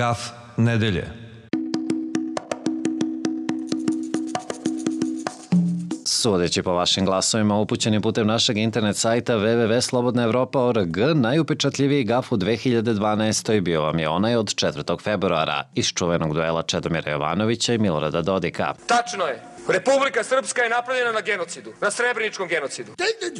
Gaf nedelje. Sudeći po vašim glasovima upućenim putem našeg internet sajta www.slobodnaevropa.org, najupečatljiviji gaf u 2012. bio vam je onaj od 4. februara iz čuvenog duela Čedomira Jovanovića i Milorada Dodika. Tačno je. Republika Srpska je napravljena na genocidu, na srebreničkom genocidu.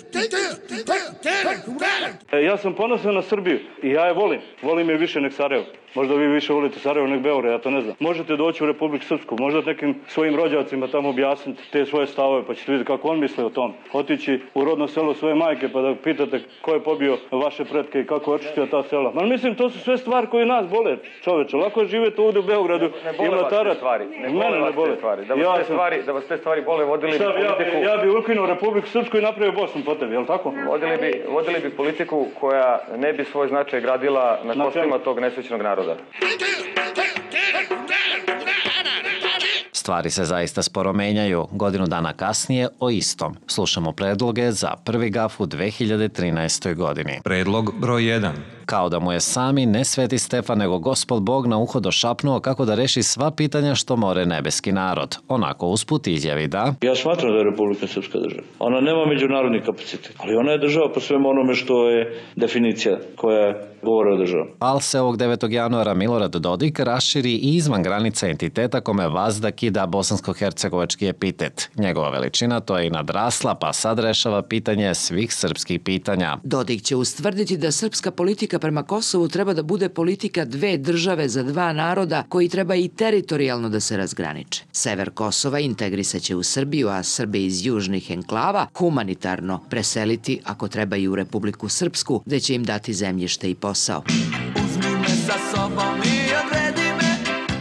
Ja sam ponosan na Srbiju i ja je volim. Volim je više nek Sarajevo. Možda vi više volite Sarajevo nek Beograd, ja to ne znam. Možete doći u Republiku Srpsku, možda nekim svojim rođacima tamo objasniti te svoje stavove, pa ćete vidjeti kako on misle o tom. Otići u rodno selo svoje majke pa da pitate ko je pobio vaše pretke i kako je očistio ta sela. Ma mislim, to su sve stvari koje nas bole, čoveče. Lako je živjeti ovdje u Beogradu i mlatarat. Mene ne bole. Da vas te stvari bole, vodili bi politiku... Ja bi ukinuo Republiku Srpsku i napravio Bosnu po tebi, je li tako? Vodili bi politiku koja ne bi svoj značaj gradila na kostima tog nesrećnog naroda. Stvari se zaista sporo menjaju. Godinu dana kasnije o istom. Slušamo predloge za prvi gaf u 2013. godini. Predlog broj 1. Kao da mu je sami ne Sveti Stefan, nego Gospod Bog na uho došapnuo kako da reši sva pitanja što more nebeski narod. Onako usput izjavi da... Ja smatram da je Republika Srpska država. Ona nema međunarodni kapacitet, ali ona je država po svemu onome što je definicija koja govore o državi. Al se ovog 9. januara Milorad Dodik raširi i izvan granica entiteta kome vazda kida bosansko-hercegovački epitet. Njegova veličina to je i nadrasla, pa sad rešava pitanje svih srpskih pitanja. Dodik će ustvrditi da srpska politika prema Kosovu treba da bude politika dve države za dva naroda koji treba i teritorijalno da se razgraniče. Sever Kosova integrisaće u Srbiju, a Srbe iz južnih enklava humanitarno preseliti ako treba i u Republiku Srpsku, gde će im dati zemljište i posao. Uzmi me sa sobom i odvedi me.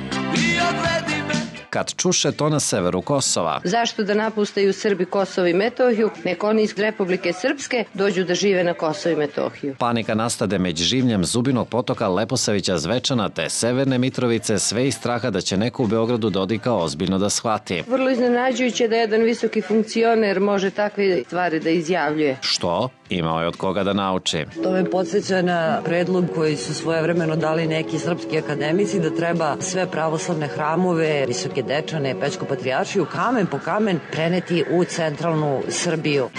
Kad čuše to na severu Kosova. Zašto da napustaju Srbi Kosovo i Metohiju, nek oni iz Republike Srpske dođu da žive na Kosovo i Metohiju. Panika nastade među življem Zubinog potoka, Leposavića, Zvečana te Severne Mitrovice, sve iz straha da će neko u Beogradu Dodika ozbiljno da shvati. Vrlo iznenađujuće da jedan visoki funkcioner može takve stvari da izjavljuje. Što? Imao je od koga da nauči. To me podsjeća na predlog koji su svojevremeno dali neki srpski akademici da treba sve pravoslavne hramove, Visoke Dečane, Pećku patrijaršiju, kamen po kamen preneti u centralnu Srbiju.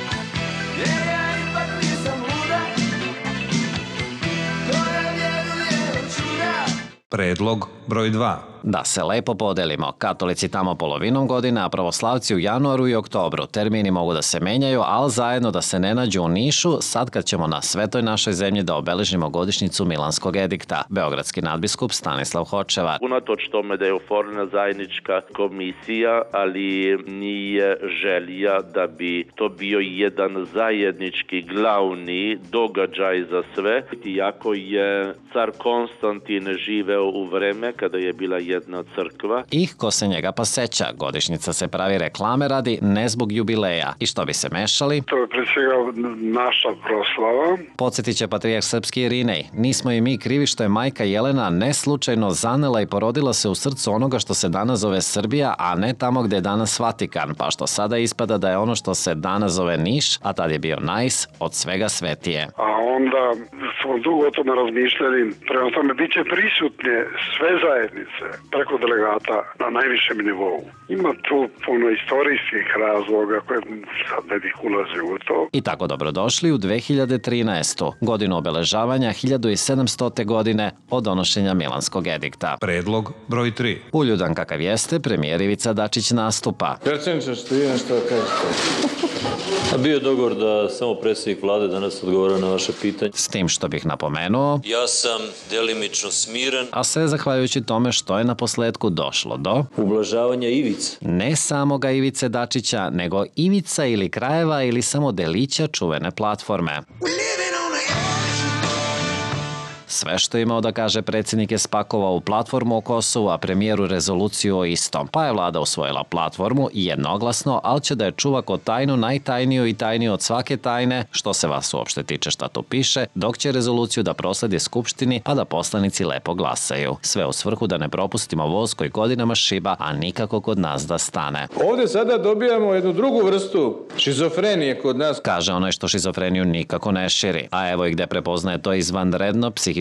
Predlog broj 2. Da se lepo podelimo, katolici tamo polovinom godine, a pravoslavci u januaru i oktobru. Termini mogu da se menjaju, ali zajedno da se ne nađu u Nišu, sad kad ćemo na svetoj našoj zemlji da obeležimo godišnjicu Milanskog edikta. Beogradski nadbiskup Stanislav Hočevar. Unatoč tome da je oformljena zajednička komisija, ali nije želja da bi to bio jedan zajednički glavni događaj za sve. Iako je car Konstantin živeo u vreme kada je bila jedna crkva. I ko se njega pa seća, godišnjica se pravi reklame radi, ne zbog jubileja. I što bi se mešali? To je pre svega naša proslava. Podsjetit će patrijarh srpski Irinej. Nismo i mi krivi što je majka Jelena neslučajno zanela i porodila se u srcu onoga što se danas zove Srbija, a ne tamo gde je danas Vatikan, pa što sada ispada da je ono što se danas zove Niš, a tad je bio Najs, od svega svetije. A onda smo dugo o tome razmišljali, prema tome bit će prisutne sve zajednice preko delegata na najvišem nivou. Ima tu puno istorijskih razloga koje sad ne bih ulazio u to. I tako dobrodošli u 2013. godinu obeležavanja 1700. godine od donošenja Milanskog edikta. Predlog broj 3. Uljudan kakav jeste, premijer Ivica Dačić nastupa. Predsjedniče, što vi nešto kažete? Bio je dogovor da samo predsjednik vlade danas odgovara na vaše pitanje. S tim što bih napomenuo, ja sam delimično smiren, a sve zahvaljujući tome što je na posledku došlo do ublažavanja ivice. Ne samoga Ivice Dačića, nego ivica ili krajeva ili samo delića čuvene platforme. Sve što je imao da kaže predsjednik je spakovao u platformu o Kosovu, a premijeru rezoluciju o istom. Pa je vlada usvojila platformu i jednoglasno, ali će da je čuva ko tajnu najtajniju i tajniju od svake tajne, što se vas uopšte tiče šta tu piše, dok će rezoluciju da prosledi Skupštini, a da poslanici lepo glasaju. Sve u svrhu da ne propustimo voz koji godinama šiba, a nikako kod nas da stane. Ovdje sada dobijamo jednu drugu vrstu šizofrenije kod nas. Kaže onaj što šizofreniju nikako ne širi. A evo i gde prepoznaje to izvanredno psihičko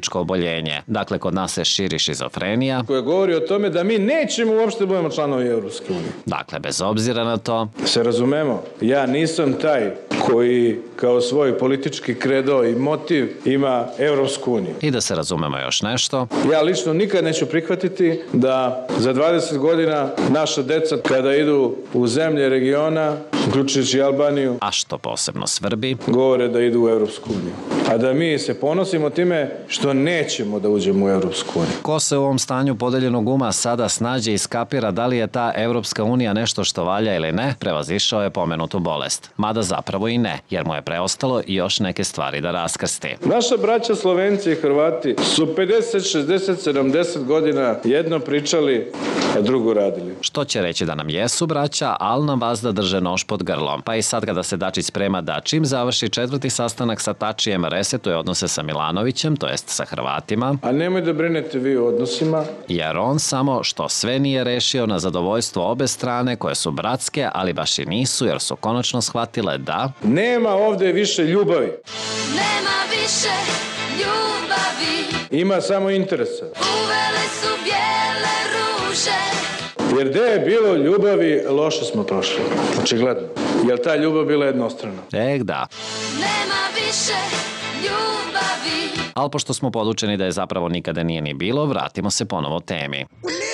psihičko oboljenje. Dakle, kod nas se širi šizofrenija, koja govori o tome da mi nećemo uopšte budemo članovi Evropske unije. Dakle, bez obzira na to, se razumemo, ja nisam taj koji kao svoj politički kredo i motiv ima Evropsku uniju. I da se razumemo još nešto, ja lično nikad neću prihvatiti da za 20 godina naša deca kada idu u zemlje regiona, uključujući Albaniju, a što posebno svrbi, govore da idu u Evropsku uniju. A da mi se ponosimo time što nećemo da uđemo u Evropsku uniju. Ko se u ovom stanju podeljenog uma sada snađe i skapira da li je ta Evropska unija nešto što valja ili ne, prevazišao je pomenutu bolest. Mada zapravo i ne, jer mu je preostalo i još neke stvari da raskrsti. Naša braća Slovenci i Hrvati su 50, 60, 70 godina jedno pričali, a drugo radili. Što će reći da nam jesu braća, ali nam vazda drže nož pod grlom. Pa i sad kada se Dačić sprema da čim završi 4. sastanak sa Tačijem resetuje odnose sa Milanovićem, to jest sa Hrvatima. A nemoj da brinete vi o odnosima. Jer on samo što sve nije rešio na zadovoljstvo obe strane koje su bratske, ali baš i nisu jer su konačno shvatile da nema ovde više ljubavi. Nema više ljubavi. Ima samo interesa. Uvele su bijele ruže. Jer gde je bilo ljubavi, loše smo prošli. Očigledno. Jer ta ljubav bila jednostrana. Da. Nema više ljubavi. Ali pošto smo podučeni da je zapravo nikada nije ni bilo, vratimo se ponovo temi.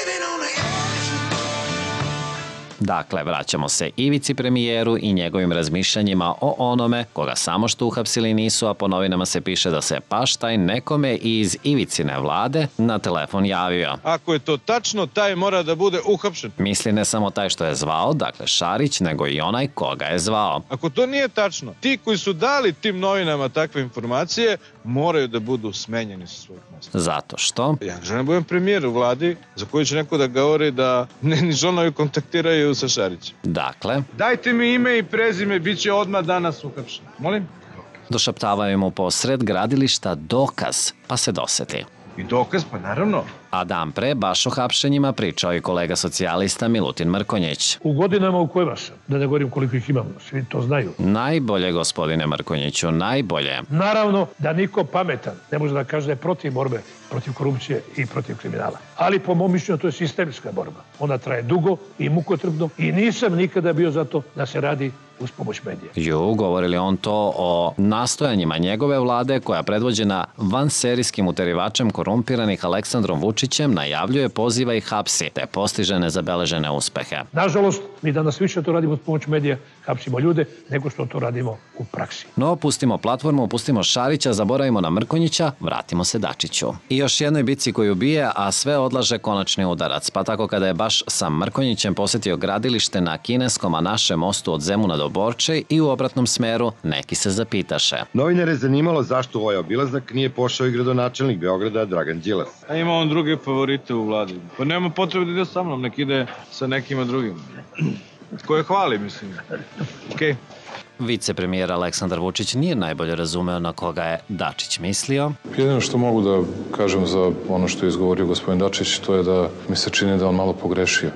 Dakle, vraćamo se Ivici premijeru i njegovim razmišljanjima o onome koga samo što uhapsili nisu, a po novinama se piše da se baš taj nekome iz Ivicine vlade na telefon javio. Ako je to tačno, taj mora da bude uhapšen. Misli ne samo taj što je zvao, dakle Šarić, nego i onaj koga je zvao. Ako to nije tačno, ti koji su dali tim novinama takve informacije, moraju da budu smenjeni sa svojih mesta. Zato što? Ja želim budem premijer u vladi za koju će neko da govori da ni žonovi kontaktiraju sa Šarićem. Dakle? Dajte mi ime i prezime, bit će odmah danas uhapšen. Molim? Došaptavaju mu posred gradilišta dokaz, pa se doseti. I dokaz, pa naravno. A dan pre, baš o hapšenjima pričao i kolega socijalista Milutin Mrkonjić. U godinama u kojima sam, da ne govorim koliko ih imam, svi to znaju. Najbolje, gospodine Mrkonjiću, najbolje. Naravno da niko pametan ne može da kaže da je protiv borbe, protiv korupcije i protiv kriminala. Ali po mom mišljenju to je sistemska borba. Ona traje dugo i mukotrpno i nisam nikada bio za to da se radi uz pomoć medija. Govorili on to o nastojanjima njegove vlade koja predvođena vanserijskim uterivačem korumpiranih Aleksandrom Vučićem najavljuje, poziva i hapsi, te postiže nezabeležene uspehe. Nažalost, mi danas više to radimo uz pomoć medija, hapsimo ljude, nego što to radimo u praksi. No, pustimo platformu, pustimo Šarića, zaboravimo na Mrkonjića, vratimo se Dačiću. I još jednoj bici koju bije, a sve odlaže konačni udarac. Pa tako kada je baš sa Mrkonjićem posetio gradilište na kineskom, a našem mostu od Zemuna do Borče i u obratnom smeru, neki se zapitaše. Novinare je zanimalo zašto ovaj obilazak nije pošao i gradonačelnik Beograda Dragan Đilas. A ima on druge favorite u vladi. Pa nema potrebe da ide sa mnom, nek ide sa nekima drugim. Koje hvali, mislim. Okej. Vicepremijer Aleksandar Vučić nije najbolje razumeo na koga je Dačić mislio. Jedino što mogu da kažem za ono što je izgovorio gospodin Dačić, to je da mi se čini da on malo pogrešio.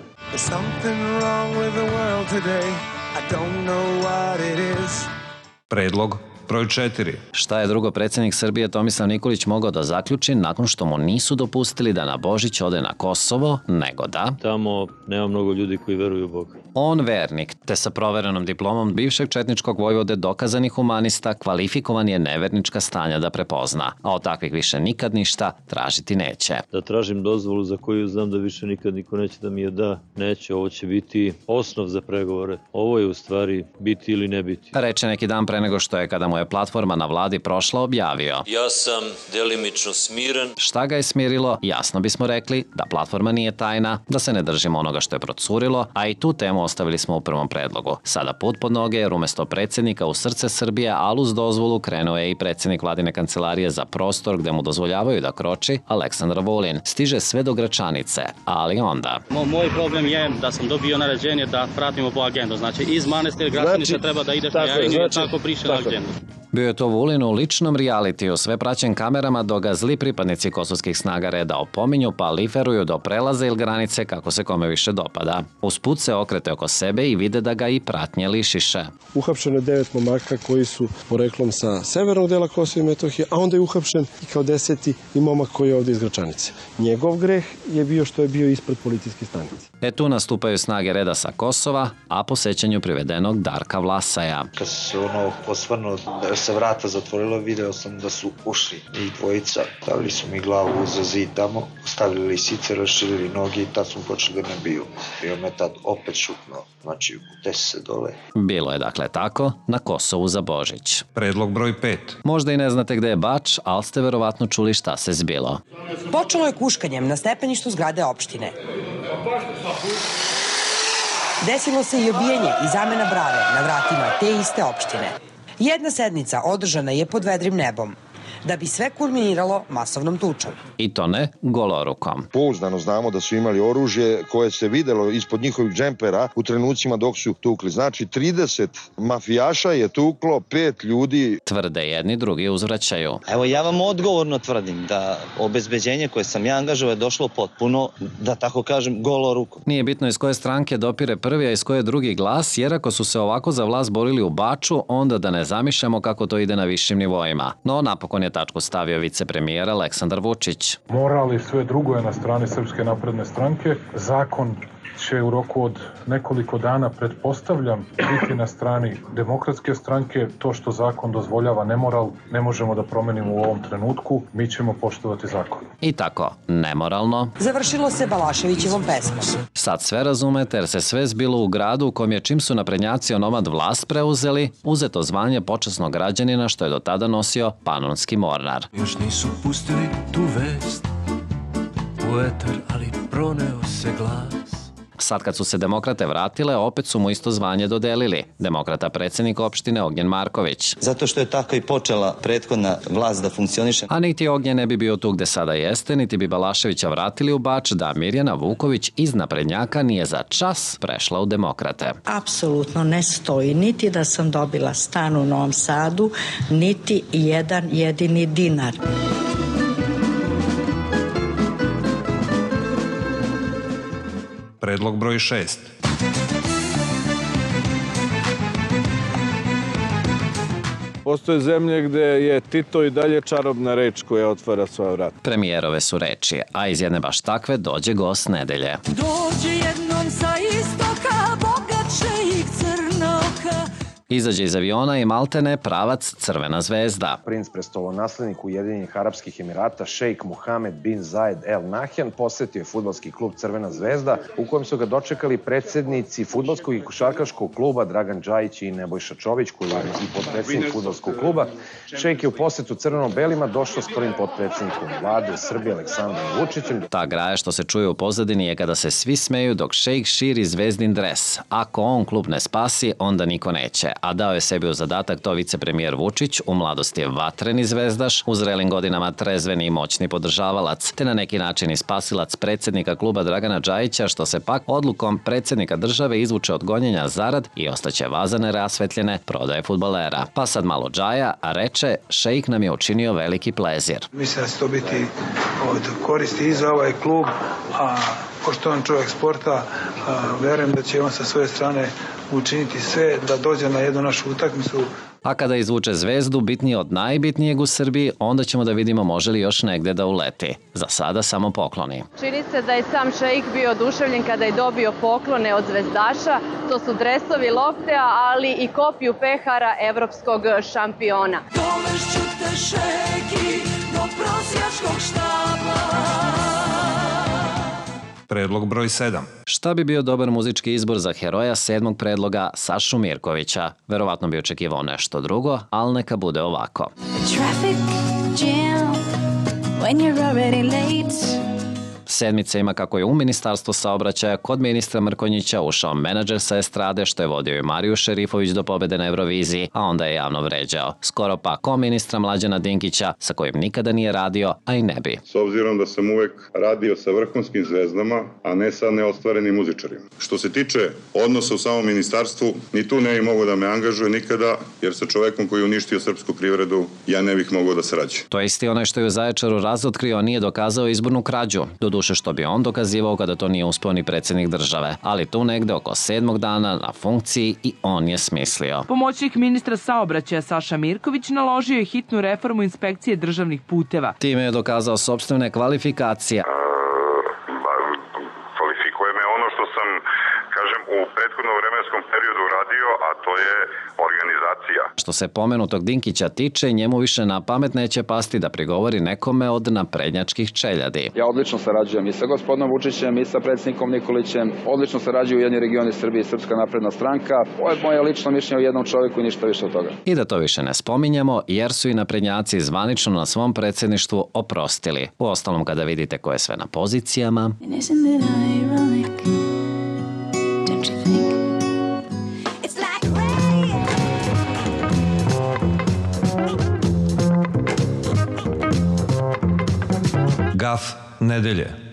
Predlog broj 4. Šta je drugo predsjednik Srbije Tomislav Nikolić mogao da zaključi nakon što mu nisu dopustili da na Božić ode na Kosovo, nego da... Tamo nema mnogo ljudi koji veruju u Boga. On vernik, te sa proverenom diplomom bivšeg četničkog vojvode dokazani humanista, kvalifikovan je nevernička stanja da prepozna, a od takvih više nikad ništa tražiti neće. Da tražim dozvolu za koju znam da više nikad niko neće da mi je da, neće, ovo će biti osnov za pregovore. Ovo je u stvari biti ili ne biti. Reče neki dan pre nego što je, kada mu je platforma na vladi prošla, objavio. Ja sam delimično smiren. Šta ga je smirilo? Jasno bismo rekli da platforma nije tajna, da se ne držimo onoga što je procurilo, a i tu temu ostavili smo u prvom predlogu. Sada put pod noge, jer umesto predsjednika u srce Srbije, ali uz dozvolu krenuo je i predsjednik vladine kancelarije za prostor gde mu dozvoljavaju da kroči, Aleksandar Vulin. Stiže sve do Gračanice, ali onda... Moj problem je da sam dobio naređenje da pratimo po agendu. Znači, iz manastira Gračanice treba da ideš na Jarinju i tako priše na agendu. Bio je to Vulin u ličnom realitiju, sve praćen kamerama dok ga zli pripadnici kosovskih snaga reda opominju pa liferuju do prelaza ili granice kako se kome više dopada. Usput se okrete oko sebe i vide da ga i pratnje lišiše. Uhapšeno je 9 momaka koji su poreklom sa severnog dela Kosova i Metohije, a onda je uhapšen i kao 10. i momak koji je ovde iz Gračanice. Njegov greh je bio što je bio ispred policijske stanice. Tu nastupaju snage reda sa Kosova, a po sećanju privedenog Darka Vlasaja. Kad se osvrnuo da se vrata zatvorilo, video sam da su ušli i dvojica. Stavili su mi glavu za zid tamo, stavili lisice, raširili noge i tad smo počeli da me biju. I on me tad opet šutnuo, znači desi se dole. Bilo je dakle tako na Kosovu za Božić. Predlog broj 5. Možda i ne znate gde je Bač, ali ste verovatno čuli šta se zbilo. Počelo je kuškanjem na stepeništu zgrade opštine. Desilo se i obijenje i zamena brave na vratima te iste opštine. Jedna sednica održana je pod vedrim nebom, da bi sve kulminiralo masovnom tučom. I to ne golorukom. Pouzdano znamo da su imali oružje koje se videlo ispod njihovih džempera u trenucima dok su tukli. Znači 30 mafijaša je tuklo 5 ljudi. Tvrde jedni, drugi uzvraćaju. Evo ja vam odgovorno tvrdim da obezbeđenje koje sam ja angažovao je došlo potpuno, da tako kažem, golorukom. Nije bitno iz koje stranke dopire prvi, a iz koje drugi glas, jer ako su se ovako za vlast borili u Baču, onda da ne zamišljamo kako to ide na višim nivoima. No napokon je tačku stavio vicepremijer Aleksandar Vučić. Moral i sve drugo je na strani Srpske napredne stranke. Zakon će u roku od nekoliko dana, pretpostavljam, biti na strani Demokratske stranke. To što zakon dozvoljava nemoral ne možemo da promenimo u ovom trenutku. Mi ćemo poštovati zakon. I tako, nemoralno. Završilo se Balaševićevom pesmom. Sad sve razumete jer se sve zbilo u gradu u kom je čim su naprednjaci onomad vlast preuzeli, uzeto zvanje počasnog građanina što je do tada nosio panonski mornar. Još nisu pustili tu vest u etar, ali proneo se glas. Sad kad su se demokrate vratile, opet su mu isto zvanje dodelili. Demokrata predsjednik opštine Ognjen Marković. Zato što je tako i počela prethodna vlast da funkcioniše. A niti Ognjen ne bi bio tu gde sada jeste, niti bi Balaševića vratili u Bač da Mirjana Vuković iz naprednjaka nije za čas prešla u demokrate. Apsolutno ne stoji niti da sam dobila stan u Novom Sadu, niti jedan jedini dinar. Predlog broj 6. Postoje zemlje gde je Tito i dalje čarobna reč koja otvara svoja vrata. Premijerove su reči, a iz jedne baš takve dođe gost nedelje. Dođe jednom sa istoka, bogat šejik crnoka. Izađe iz aviona i maltene pravac Crvena zvezda. Princ prestolonaslednik Ujedinjenih Arapskih Emirata, šejk Mohamed bin Zayed El Nahyan, posetio je fudbalski klub Crvena zvezda, u kojem su ga dočekali predsednici fudbalskog i košarkaškog kluba Dragan Džajić i Nebojša Čović, koji je i potpredsednik fudbalskog kluba. Šejk je u posetu crveno-belima došao s prvim potpredsednikom vlade Srbije Aleksandrom Vučićem. Ta graja što se čuje u pozadini je kada se svi smeju dok šejk širi zvezdin dres. Ako on klub ne spasi, onda niko neće. A dao je sebi u zadatak to vicepremijer Vučić, u mladosti je vatreni zvezdaš, u zrelim godinama trezveni i moćni podržavalac, te na neki način i spasilac predsjednika kluba Dragana Džajića, što se pak odlukom predsjednika države izvuče od gonjenja zarad i ostaće vazane rasvetljene prodaje fudbalera. Pa sad malo Džaja, a reče, šejk nam je učinio veliki plezir. Mislim da će to biti od koristi i za ovaj klub, a pošto on čovjek sporta, verujem da će on sa svoje strane učiniti sve da dođe na jednu našu utakmicu. A kada izvuče zvezdu, bitnije od najbitnijeg u Srbiji, onda ćemo da vidimo može li još negde da uleti. Za sada samo pokloni. Čini se da je sam šejk bio oduševljen kada je dobio poklone od zvezdaša. To su dresovi Loktea, ali i kopiju pehara evropskog šampiona. Dovešću te šejki do prosjačkog štaba. Predlog broj 7. Šta bi bio dobar muzički izbor za heroja 7. predloga Sašu Mirkovića? Verovatno bi očekivao nešto drugo, ali neka bude ovako. Sedmica ima kako je u Ministarstvu saobraćaja kod ministra Mrkonjića ušao menadžer sa estrade što je vodio i Mariju Šerifović do pobede na Euroviziji, a onda je javno vređao. Skoro pa ko ministra Mlađana Dinkića sa kojim nikada nije radio, a i ne bi. S obzirom da sam uvek radio sa vrhunskim zvezdama, a ne sa neostvarenim muzičarima. Što se tiče odnosa u samom ministarstvu, ni tu ne bih mogao da me angažuje nikada, jer sa čovekom koji je uništio srpsku privredu, ja ne bih mogao da sarađujem. To je isti onaj što je u Zaječaru razotkrio, a nije dokazao izbornu krađu. Doduše što bi on dokazivao kada to nije uspeo ni predsjednik države. Ali tu negde oko 7. dana na funkciji i on je smislio. Pomoćnik ministra saobraćaja Saša Mirković naložio je hitnu reformu inspekcije državnih puteva. Time je dokazao sopstvene kvalifikacije. Kvalifikuje me ono što sam, kažem, u prethodnom vremenskom periodu radio, a to je organizacija. Što se pomenutog Dinkića tiče, njemu više na pamet neće pasti da prigovori nekome od naprednjačkih čeljadi. Ja odlično sarađujem i sa gospodinom Vučićem i sa predsjednikom Nikolićem. Odlično sarađuju Ujedinjeni regioni Srbije i Srpska napredna stranka. Ovo je moje lično mišljenje o jednom čovjeku i ništa više od toga. I da to više ne spominjemo, jer su i naprednjaci zvanično na svom predsjedništvu oprostili. Uostalom, kada vidite ko je sve na pozicijama... Gaf nedelje.